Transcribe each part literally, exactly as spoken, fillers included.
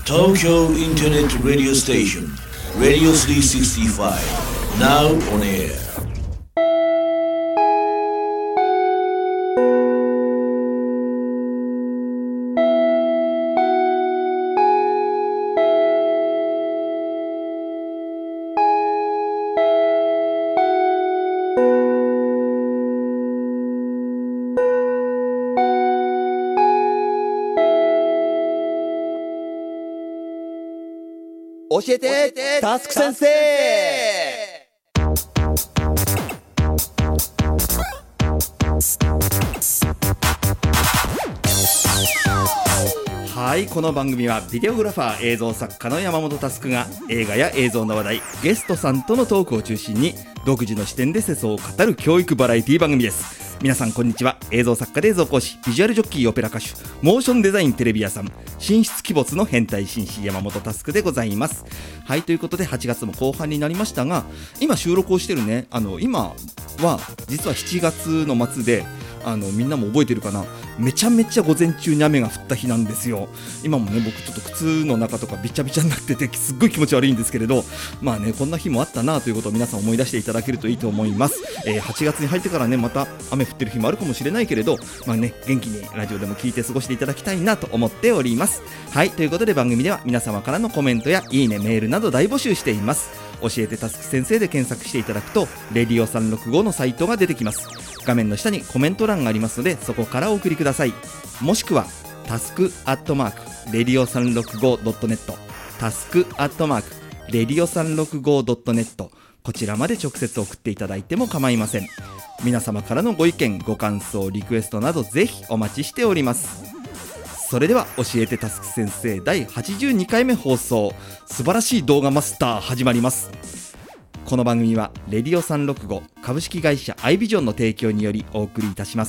Tokyo Internet Radio Station Radio スリーシックスティーファイブ Now on air。 教えてタスク先生。はい、この番組はビデオグラファー映像作家の山本佑が映画や映像の話題、ゲストさんとのトークを中心に独自の視点で世相を語る教育バラエティ番組です。皆さんこんにちは。映像作家で映像講師、ビジュアルジョッキー、オペラ歌手、モーションデザインテレビ屋さん、神出鬼没の変態紳士山本佑でございます。はい、ということではちがつも後半になりましたが、今収録をしてるね、あの今は実はしちがつの末で、あのみんなも覚えてるかな、めちゃめちゃ午前中に雨が降った日なんですよ。今もね、僕ちょっと靴の中とかびちゃびちゃになっててすっごい気持ち悪いんですけれど、まあね、こんな日もあったなということを皆さん思い出していただけるといいと思います。えー、はちがつに入ってからね、また雨降ってる日もあるかもしれないけれど、まあね、元気にラジオでも聞いて過ごしていただきたいなと思っております。はい、ということで番組では皆様からのコメントやいいね、メールなど大募集しています。教えてタスク先生で検索していただくとレディオさんろくごのサイトが出てきます。画面の下にコメント欄がありますので、そこからお送りください。もしくはタスクアットマークレディオさんろくごドットネット、タスクアットマークレディオさんろくごドットネット、こちらまで直接送っていただいても構いません。皆様からのご意見、ご感想、リクエストなどぜひお待ちしております。それでは教えてタスク先生だいはちじゅうにかいめ放送、素晴らしい動画マスター始まります。この番組はレディオさんろくご株式会社アイビジョンの提供によりお送りいたします。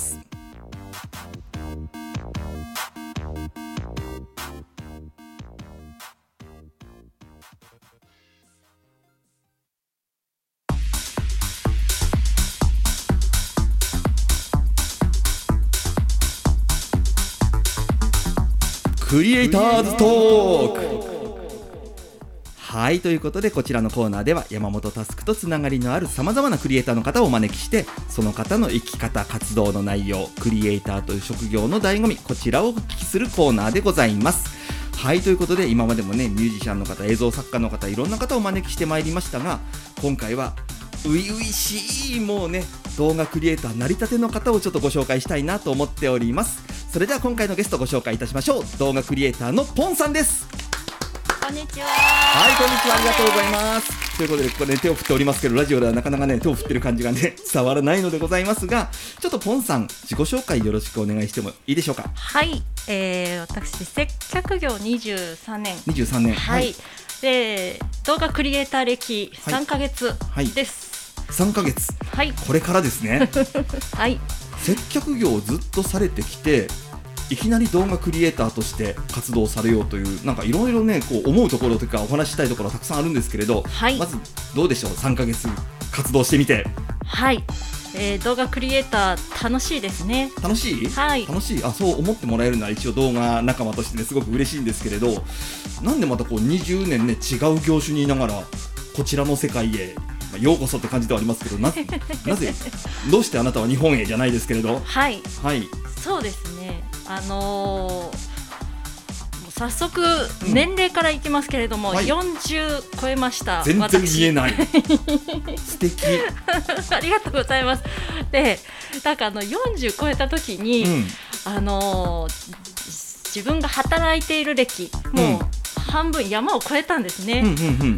クリエイターズトーク。はい、ということでこちらのコーナーでは山本佑とつながりのあるさまざまなクリエイターの方をお招きして、その方の生き方、活動の内容、クリエイターという職業の醍醐味、こちらをお聞きするコーナーでございます。はい、ということで今までもね、ミュージシャンの方、映像作家の方、いろんな方をお招きしてまいりましたが、今回は初々しいもうね、動画クリエイター成り立ての方をちょっとご紹介したいなと思っております。それでは今回のゲストご紹介いたしましょう。動画クリエイターのポンさんです。 こんにちは。 はい、こんにちは、ありがとうございます。ということでここで、ね、手を振っておりますけど、ラジオではなかなかね手を振ってる感じがね伝わらないのでございますが、ちょっとポンさん自己紹介よろしくお願いしてもいいでしょうか。 はい、えー、私接客業にじゅうさんねんにじゅうさんねん、 はい、はい、で動画クリエイター歴さんかげつです、はいはい、 さんかげつ、 はい、 これからですねはい、 接客業をずっとされてきて、いきなり動画クリエイターとして活動されようという、なんかいろいろねこう思うところというかお話ししたいところたくさんあるんですけれど、 はい、 まずどうでしょう、さんかげつ活動してみて。 はい、えー、動画クリエイター楽しいですね。 楽しい、 はい、 楽しい、あ、そう思ってもらえるのは一応動画仲間としてねすごく嬉しいんですけれど、なんでまたこうにじゅうねんね違う業種にいながらこちらの世界へようこそって感じではありますけど、な, なぜどうしてあなたは日本へじゃないですけれど。 はい、 はい、 そうですね、あのー、早速年齢からいきますけれども、うん、はい、よんじゅう超えました。 全然見えない素敵ありがとうございます。で、なんかあのよんじゅう超えた時に、うん、あのー、自分が働いている歴もう、うん半分山を越えたんですね、うんうんうん、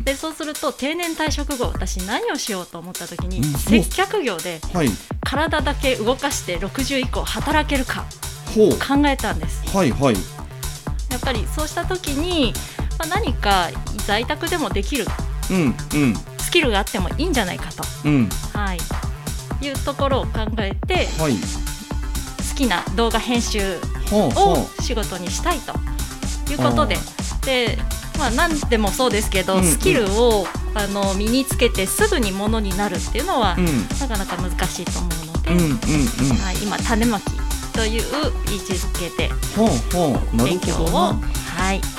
でそうすると定年退職後私何をしようと思った時に、うん、接客業で体だけ動かしてろくじゅう以降働けるか考えたんです、 はいはい、 やっぱりそうした時に、まあ、何か在宅でもできる、 うんうん、 スキルがあってもいいんじゃないかと、うんはい、いうところを考えて、はい、好きな動画編集を仕事にしたいということで、で、まあ、何でもそうですけど、うんうん、スキルをあの身につけてすぐにものになるっていうのは、うん、なかなか難しいと思うので、うんうんうん、はい、今種まきという位置づけでほうほう、 勉強を、はい、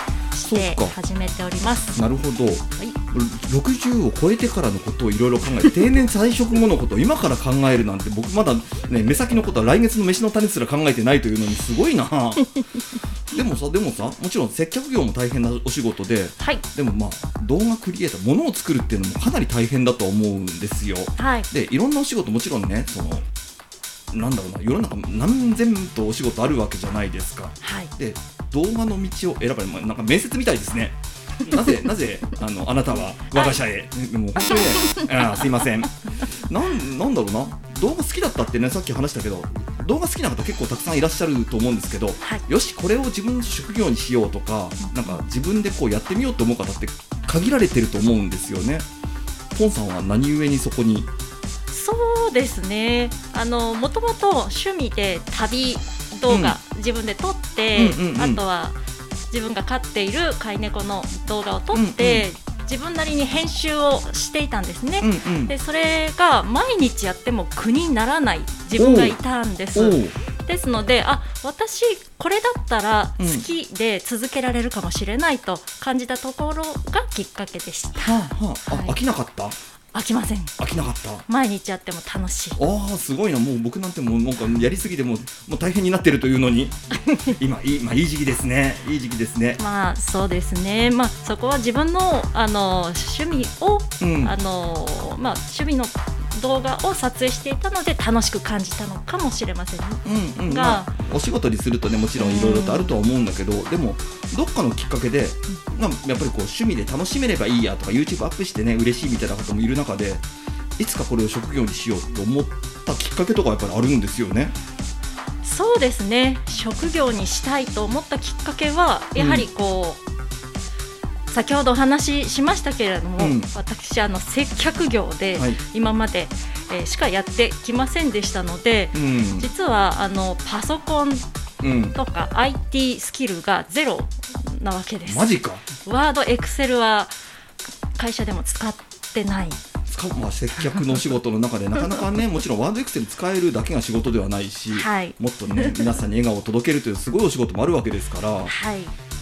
して始めております。 なるほど、 はい、 ろくじゅうを超えてからのことをいろいろ考えて定年退職後のことを今から考えるなんて僕まだ、ね、目先のことは来月の飯の種すら考えてないというのにすごいなでもさでもさもちろん接客業も大変なお仕事で、 はい、でもまあ動画クリエイターものを作るっていうのもかなり大変だと思うんですよ、 はい、 でいろんなお仕事もちろんねそのなんだろうな世の中何千とお仕事あるわけじゃないですか、 はい、で動画の道を選ばれるなんか面接みたいですねなぜなぜ あのあなたは我が社へ、もう本当にねあすいませんなん、なんだろうな動画好きだったってねさっき話したけど動画好きな方結構たくさんいらっしゃると思うんですけど、はい、よしこれを自分の職業にしようとかなんか自分でこうやってみようと思う方って限られてると思うんですよね。ポンさんは何故にそこに。 そうですね、あのもともと趣味で旅動画、うん、自分で撮って、うんうんうん、あとは自分が飼っている飼い猫の動画を撮って、うんうん、自分なりに編集をしていたんですね、うんうん、でそれが毎日やっても苦にならない自分がいたんです。ですのであ私これだったら好きで続けられるかもしれないと感じたところがきっかけでした、 はあはあ、はい、あ飽きなかった？ 飽きません。 飽きなかった。 毎日やっても楽しい。 ああすごいな。もう僕なんてもうなんかやりすぎてもう、もう大変になってるというのに今いい、まあ、いい時期ですね。いい時期ですね。 まあそうですね、まあ、そこは自分の、あの趣味を、うんあのまあ、趣味の動画を撮影していたので楽しく感じたのかもしれません、ねうんうんがまあ、お仕事にするとねもちろんいろいろとあるとは思うんだけど、うん、でもどっかのきっかけで、うん、やっぱりこう趣味で楽しめればいいやとか YouTube アップしてね嬉しいみたいな方もいる中でいつかこれを職業にしようと思ったきっかけとかやっぱりあるんですよね。 そうですね、職業にしたいと思ったきっかけはやはりこう、うん先ほどお話ししましたけれども、うん、私あの接客業で今まで、はいえー、しかやってきませんでしたので、うん、実はあのパソコンとか アイティー スキルがゼロなわけです。 マジか。 ワード、エクセルは会社でも使ってない。 使う、まあ、接客の仕事の中でなかなかねもちろんワードエクセル使えるだけが仕事ではないし、はい、もっとね皆さんに笑顔を届けるというすごいお仕事もあるわけですから、はい、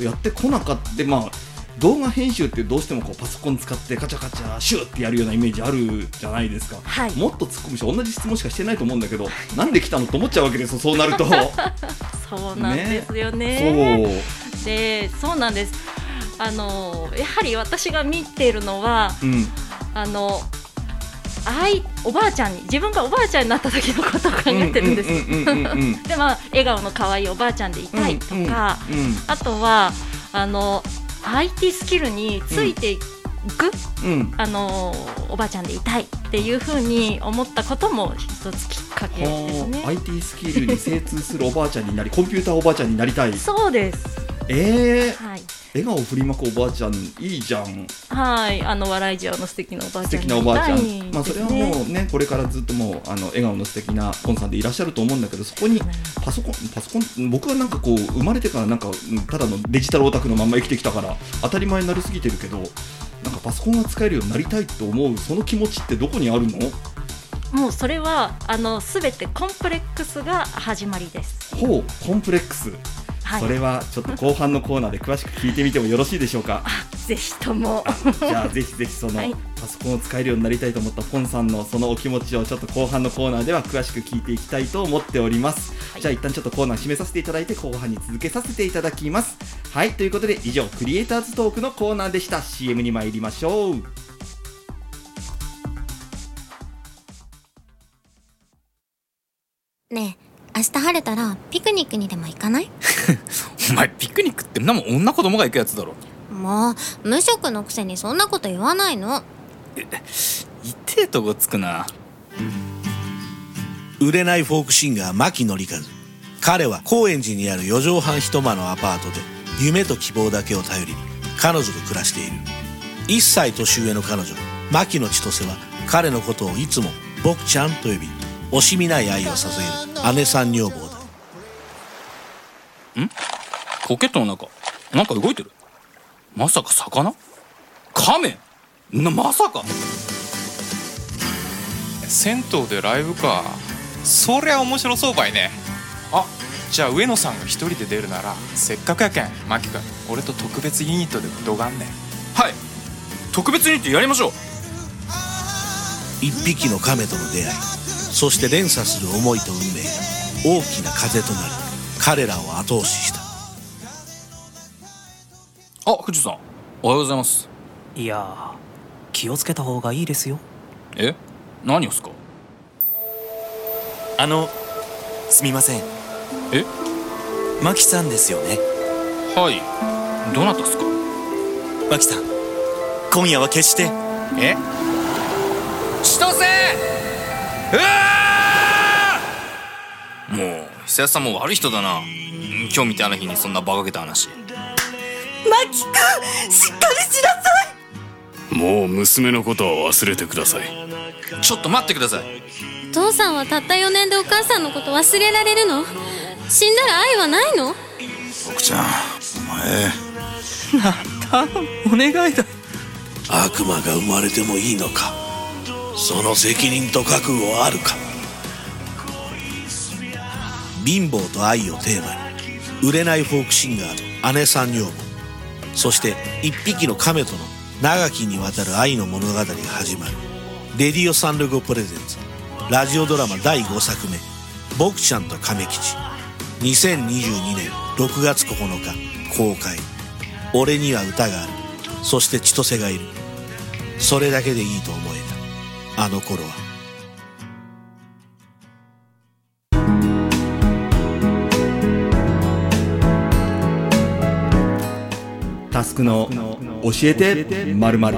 やってこなかったまあ動画編集ってどうしてもこうパソコン使ってカチャカチャシューってやるようなイメージあるじゃないですか、はい、もっと突っ込むし同じ質問しかしてないと思うんだけどなんで来たのと思っちゃうわけですよ。そうなるとそうなんですよ ね, ねそうでそうなんです。あのやはり私が見ているのは、うん、あのあいおばあちゃんに自分がおばあちゃんになった時のことを考えてるんです。でまあ笑顔の可愛いおばあちゃんでいたいとか、うんうんうん、あとはあのアイティー スキルについていく、うん、あのおばあちゃんでいたいっていうふうに思ったことも一つきっかけですね。 アイティー スキルに精通するおばあちゃんになりコンピューターおばあちゃんになりたい。 そうです。 えーはい笑顔を振りまくおばあちゃんいいじゃん。 はいあの笑い上の素敵なおばあちゃんになりたい、ね、素敵なおばあちゃん、まあ、 それはもうねこれからずっともうあの笑顔の素敵なコンさんでいらっしゃると思うんだけどそこにパソコンパソコン僕はなんかこう生まれてからなんかただのデジタルオタクのまんま生きてきたから当たり前になりすぎてるけどなんかパソコンが使えるようになりたいと思うその気持ちってどこにあるの？ もうそれはあの全てコンプレックスが始まりです。 ほうコンプレックス、はい、それはちょっと後半のコーナーで詳しく聞いてみてもよろしいでしょうか？ ぜひともじゃあぜひぜひその、はい、パソコンを使えるようになりたいと思ったポンさんのそのお気持ちをちょっと後半のコーナーでは詳しく聞いていきたいと思っております、はい、じゃあ一旦ちょっとコーナー締めさせていただいて後半に続けさせていただきます。はいということで以上クリエイターズトークのコーナーでした。 シーエム に参りましょう。 ねえ明日晴れたらピクニックにでも行かない？ お前ピクニックってんなもん女子供が行くやつだろ。 もう無職のくせにそんなこと言わないの。 え痛えとこつくな。 売れないフォークシンガー牧野理和。彼は高円寺にあるよ畳半一間のアパートで夢と希望だけを頼りに彼女と暮らしている。いっさい年上の彼女牧野千歳は彼のことをいつも僕ちゃんと呼び惜しみない愛を捧げる姉さん女房だ。 ん？ポケットの中なんか動いてる。まさか魚？カメ？なまさか。 銭湯でライブか。そりゃ面白そうばいね。 あ、 じゃあ上野さんが一人で出るならせっかくやけんマキ君俺と特別ユニットでどがんねん。 はい、特別ユニットやりましょう。 一匹の亀との出会い、そして連鎖する思いと運命が大きな風となり彼らを後押しした。 あ、藤さんおはようございます。 いやー、気をつけた方がいいですよ。 え、何をすか？ あの、すみません。 え、 マキさんですよね。 はい、どなたっすか？ マキさん、今夜は決してえ、千歳。うわー、もう久安さんも悪い人だな。今日みたいな日にそんな馬鹿げた話。 マキ君、しっかりしなさい。 もう娘のことは忘れてください。 ちょっと待ってください。 父さんはたったよねんでお母さんのこと忘れられるの？死んだら愛はないの？ 奥ちゃん、お前な、頼む、お願いだ。 悪魔が生まれてもいいのか？その責任と覚悟はあるか？貧乏と愛をテーマに売れないフォークシンガーと姉さん女房、そして一匹の亀との長きにわたる愛の物語が始まる。レディオサンルゴプレゼンツラジオドラマだいごさくめ、僕ちゃんと亀吉。にせんにじゅうにねんろくがつここのか公開。俺には歌がある、そして千歳がいる。それだけでいいと思えたあの頃は。 タスクの教えてまるまる。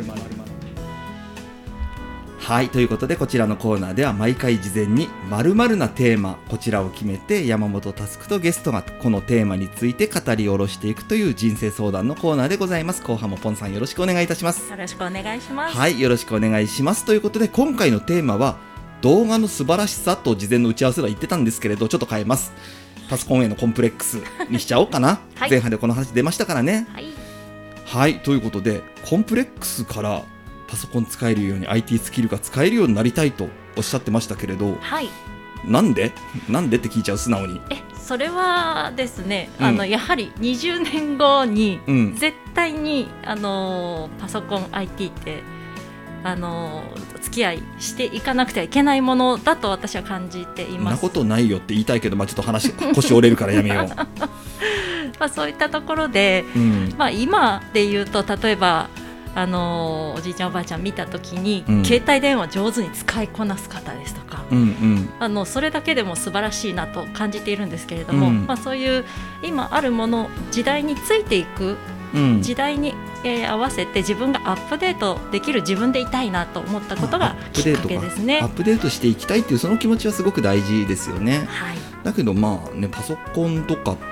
はい、ということでこちらのコーナーでは毎回事前に〇〇なテーマ、こちらを決めて山本タスクとゲストがこのテーマについて語り下ろしていくという人生相談のコーナーでございます。後半もポンさんよろしくお願いいたします。 よろしくお願いします。 はい、よろしくお願いします。ということで今回のテーマは動画の素晴らしさと事前の打ち合わせでは言ってたんですけれど、ちょっと変えます。パソコンへのコンプレックスにしちゃおうかな、はい、前半でこの話出ましたからね。 はい、 はい、ということでコンプレックスからパソコン使えるように アイティー スキルが使えるようになりたいとおっしゃってましたけれど、 はい、 なんでなんでって聞いちゃう、素直に。 えそれはですね、うん、あのやはりにじゅうねんごに絶対に、うん、あのパソコン アイティー ってあの付き合いしていかなくてはいけないものだと私は感じています。 そんなことないよって言いたいけど、まあ、ちょっと話腰折れるからやめようまあそういったところで、うんまあ、今で言うと例えばあのおじいちゃんおばあちゃん見たときに、うん、携帯電話上手に使いこなす方ですとか、うんうん、あのそれだけでも素晴らしいなと感じているんですけれども、うんまあ、そういう今あるもの時代についていく、うん、時代に、えー、合わせて自分がアップデートできる自分でいたいなと思ったことがきっかけですね。 アップデートしていきたいっていうその気持ちはすごく大事ですよね。 はい、 だけどまあね、パソコンとかって、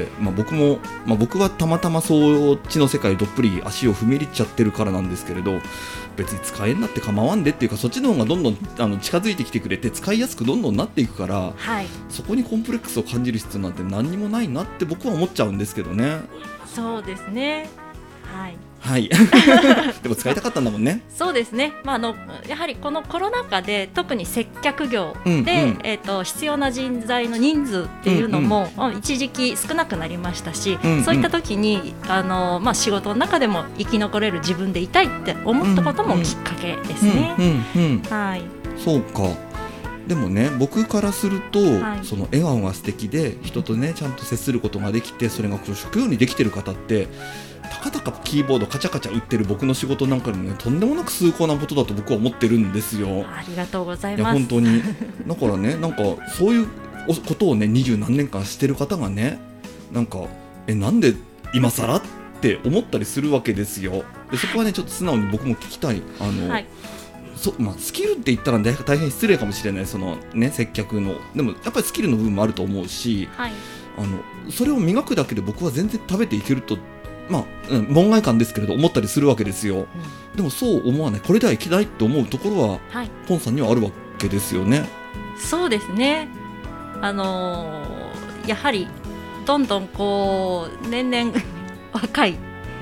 まあ、僕も、まあ、僕はたまたまそっちの世界どっぷり足を踏み入れちゃってるからなんですけれど、別に使えんなって構わんでっていうか、そっちの方がどんどんあの近づいてきてくれて使いやすくどんどんなっていくから、 はい、 そこにコンプレックスを感じる必要なんて何にもないなって僕は思っちゃうんですけどね。 そうですね、はいはいでも使いたかったんだもんね。 そうですね、まあ、あのやはりこのコロナ禍で特に接客業で、うんうんえー、と必要な人材の人数っていうのも、うんうん、一時期少なくなりましたし、うんうん、そういった時にあの、まあ、仕事の中でも生き残れる自分でいたいって思ったこともきっかけですね。はい、 そうか。でもね、僕からすると、はい、その笑顔が素敵で人とねちゃんと接することができて、それがこの職業にできてる方ってたかだかキーボードカチャカチャ打ってる僕の仕事なんかでもね、とんでもなく崇高なことだと僕は思ってるんですよ。 ありがとうございます。 いや本当にだからね、なんかそういうことをね二十何年間してる方がね、なんかえなんで今更って思ったりするわけですよ。でそこはねちょっと素直に僕も聞きたい。あの、はいそまあ、スキルって言ったら大変失礼かもしれない、その、ね、接客の。でもやっぱりスキルの部分もあると思うし、 はい、 あのそれを磨くだけで僕は全然食べていけると、まあうん、門外漢ですけれど思ったりするわけですよ、うん、でもそう思わない、これではいけないと思うところは、はい、ポンさんにはあるわけですよね。 そうですね、あのー、やはりどんどんこう年々若い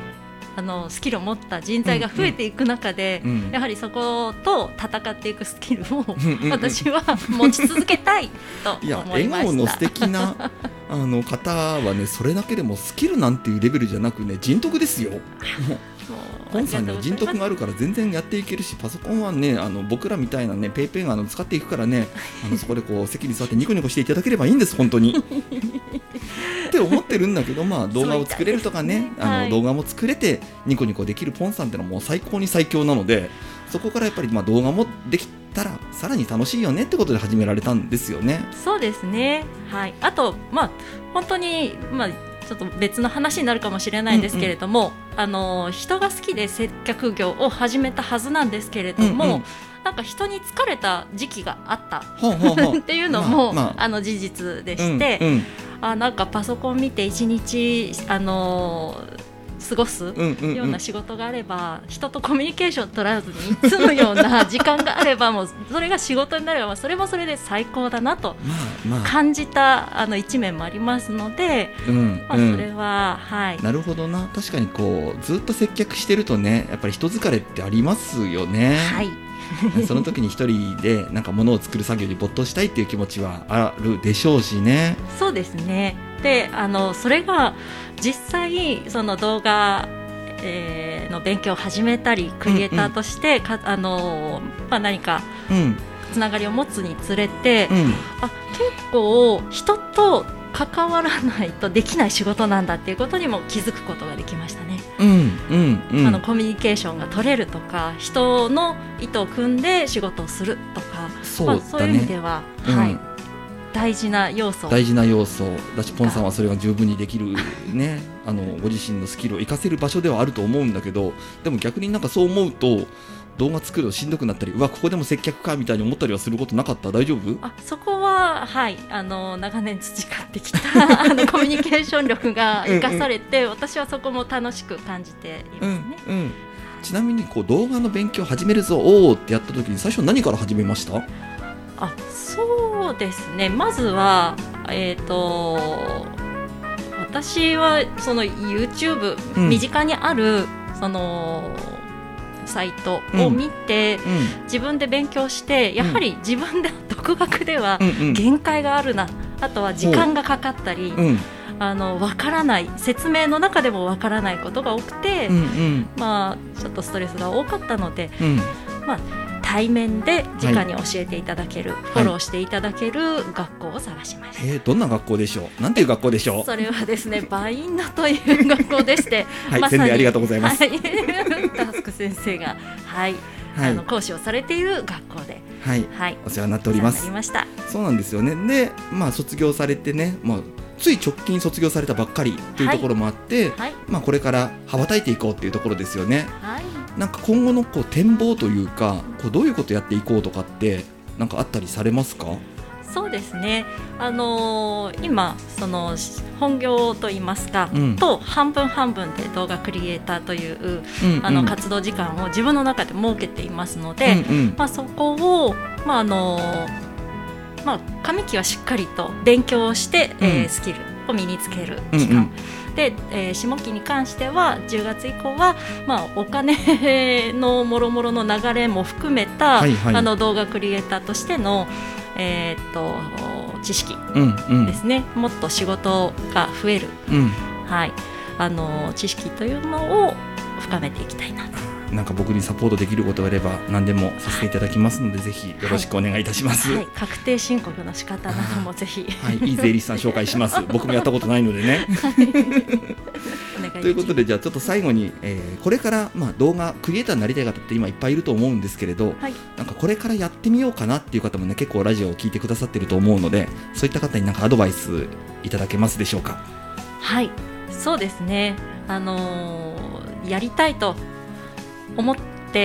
あのスキルを持った人材が増えていく中で、 うんうん、 やはりそこと戦っていくスキルを私は持ち続けたいと思いました。いや、 笑顔の素敵なあの方はね、それだけでもスキルなんていうレベルじゃなくね、人徳ですよ。ポンさんには人徳があるから全然やっていけるし、パソコンはね、あの僕らみたいなねペイペイがあの使っていくからね、あのそこでこう席に座ってニコニコしていただければいいんです、本当にって思ってるんだけど、まあ動画を作れるとかね、あの、はい、動画も作れてニコニコできるポンさんってのはもう最高に最強なので、そこからやっぱりまあ動画もできたらさらに楽しいよねってことで始められたんですよね。 そうですね、はい、あとまあ本当にまあちょっと別の話になるかもしれないんですけれども、うんうん、あの人が好きで接客業を始めたはずなんですけれども、うんうん、なんか人に疲れた時期があったほうほうほうっていうのも、 まあまあ、 あの事実でして、うんうん、あなんかパソコン見て一日あの過ごすような仕事があれば、うんうんうん、人とコミュニケーション取らずに済むような時間があればもうそれが仕事になればそれもそれで最高だなと感じたあの一面もありますので、 うんまあ、それは、うんはい、 なるほどな。確かにこうずっと接客してるとね、やっぱり人疲れってありますよね。 はいその時に一人でなんか物を作る作業に没頭したいっていう気持ちはあるでしょうしね。 そうですね。であのそれが実際その動画、えー、の勉強を始めたりクリエイターとしてか、うんうん、あのまあ、何かつながりを持つにつれて、うん、あ結構人と関わらないとできない仕事なんだっていうことにも気づくことができましたね。 うんうんうん、 あのコミュニケーションが取れるとか人の意図を組んで仕事をするとか、 そうだね、 まあ、そういう意味では、 うんはい、大事な要素大事な要素だし、ポンさんはそれが十分にできる、ね、あのご自身のスキルを活かせる場所ではあると思うんだけど、でも逆になんかそう思うと動画作るのしんどくなったり、うわここでも接客かみたいに思ったりはすることなかった？大丈夫？ あそこは、はい、あの長年培ってきたあのコミュニケーション力が生かされて、うんうん、私はそこも楽しく感じていますね。 うんうん、ちなみにこう動画の勉強を始めるぞおーってやった時に最初何から始めました？ あそうですね、まずは、えーと、私はその YouTube、うん、身近にあるそのサイトを見て、うんうん、自分で勉強してやはり自分で独学では限界があるな、うんうん、あとは時間がかかったり、うん、あの分からない説明の中でも分からないことが多くて、うんうん、まあ、ちょっとストレスが多かったので、うん、まあ対面で直に教えていただける、はい、フォローしていただける学校を探しました。 えー、どんな学校でしょう？なんていう学校でしょう？ それはですね、バインドという学校でして、 はい、ま、宣伝ありがとうございます。 はい、タスク先生が、はいはい、あの講師をされている学校で、 はいはい、お世話になっております。 りました。 そうなんですよね。で、まあ、卒業されてね、まあ、つい直近卒業されたばっかりというところもあって、はいはい、まあ、これから羽ばたいていこうというところですよね。はい、なんか今後のこう展望というか、こうどういうことやっていこうとかってなんかあったりされますか？ そうですね、あのー、今その本業といいますか、うん、と半分半分で動画クリエイターという、うんうん、あの活動時間を自分の中で設けていますので、うんうん、まあ、そこを、まああのーまあ、上期はしっかりと勉強して、うん、えー、スキルを身につける期間、うんうん、で、えー、下期に関してはじゅうがつ以降は、まあ、お金のもろもろの流れも含めた、はいはい、あの動画クリエイターとしてのえー、と知識ですね、うんうん、もっと仕事が増える、うん、はい、あの知識というのを深めていきたいなと。 なんか僕にサポートできることがあれば何でもさせていただきますので、はい、ぜひよろしくお願いいたします。 はいはい、確定申告の仕方などもぜひ、 はい、いい税理士さん紹介します僕もやったことないのでね、はい、ということで、じゃあちょっと最後に、えー、これから、まあ、動画クリエイターになりたい方って今いっぱいいると思うんですけれど、はい、なんかこれからやってみようかなっていう方もね、結構ラジオを聞いてくださってると思うので、そういった方になんかアドバイスいただけますでしょうか？ はい、そうですね、あのー、やりたいと思って、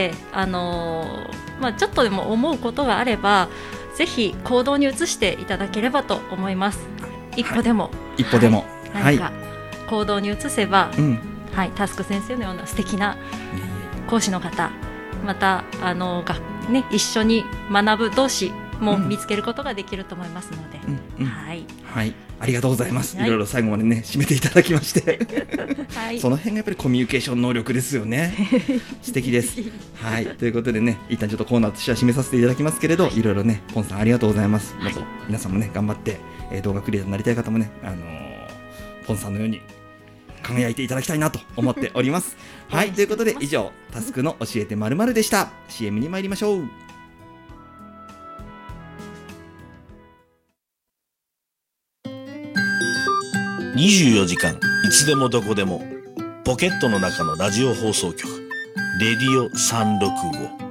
あのーまあ、ちょっとでも思うことがあればぜひ行動に移していただければと思います。一歩でも、はい、 一歩でも、 はい、何か行動に移せば、はい、はい、タスク先生のような素敵な講師の方、またあのが、ね、一緒に学ぶ同士も見つけることができると思いますので、 うん、 はい、 はい、ありがとうございます、 はい、 いろいろ最後までね締めていただきましてはい、 その辺がやっぱりコミュニケーション能力ですよね素敵ですはいということでね一旦ちょっとコーナーとしては締めさせていただきますけれど、はい、いろいろねポンさんありがとうございます、はい、まず皆さんもね頑張って、えー、動画クリエイターになりたい方もね、あのー、ポンさんのように輝いていただきたいなと思っておりますはいということで以上タスクの教えて〇〇でした。 シーエム に参りましょう。 にじゅうよじかんいつでもどこでもポケットの中のラジオ放送局レディオさんろくご。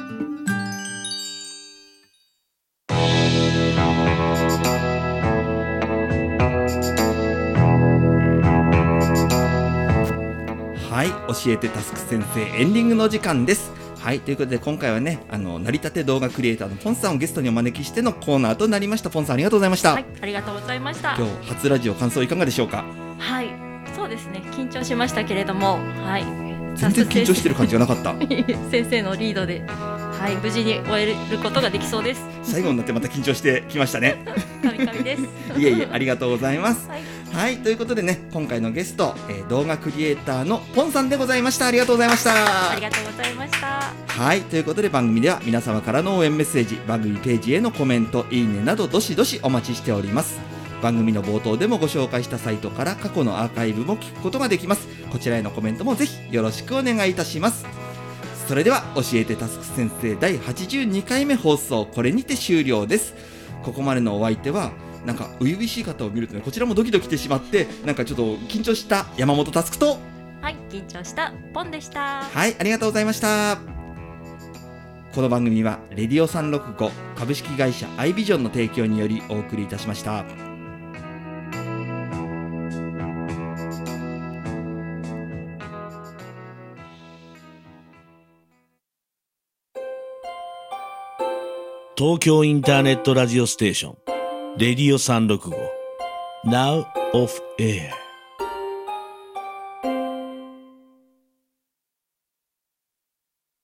はい、教えてタスク先生エンディングの時間です。はい、ということで今回はね、あの成り立て動画クリエイターのポンさんをゲストにお招きしてのコーナーとなりました。ポンさんありがとうございました。 はい、ありがとうございました。 今日初ラジオ感想いかがでしょうか。 はい、そうですね、緊張しましたけれども、はい、 全然緊張してる感じがなかった先生のリードで、はい、無事に終えることができそうです。 最後になってまた緊張してきましたねカミカミです。 いえいえ、ありがとうございます。 はい、 はい、ということでね、今回のゲスト、えー、動画クリエイターのポンさんでございました。ありがとうございました。 ありがとうございました。 はい、ということで番組では皆様からの応援メッセージ、番組ページへのコメント、いいねなどどしどしお待ちしております。番組の冒頭でもご紹介したサイトから過去のアーカイブも聞くことができます。こちらへのコメントもぜひよろしくお願いいたします。それでは教えてタスク先生だいはちじゅうにかいめ放送、これにて終了です。ここまでのお相手はなんか初々しい方を見るとね、こちらもドキドキしてしまって、なんかちょっと緊張した山本タスクと、 はい、緊張したポンでした。 はい、ありがとうございました。この番組はレディオさんろくご株式会社アイビジョンの提供によりお送りいたしました。 東京インターネットラジオステーションレディオさんろくご Now off air